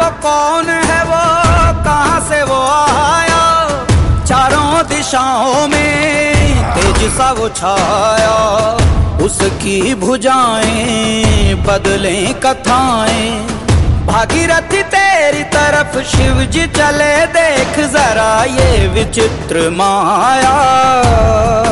कौन है वो, कहां से वो आया, चारों दिशाओं में तेज सा वो छाया। उसकी भुजाएं बदलें कथाएं, भागीरथी तेरी तरफ शिव जी चले, देख जरा ये विचित्र माया।